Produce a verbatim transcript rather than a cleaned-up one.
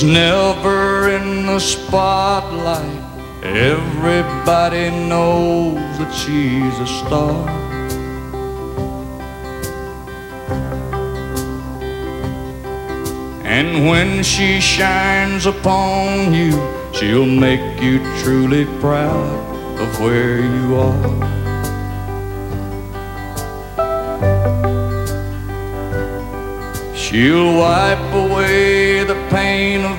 Never in the spotlight, everybody knows that she's a star. And when she shines upon you, she'll make you truly proud of where you are. She'll wipe away the pain of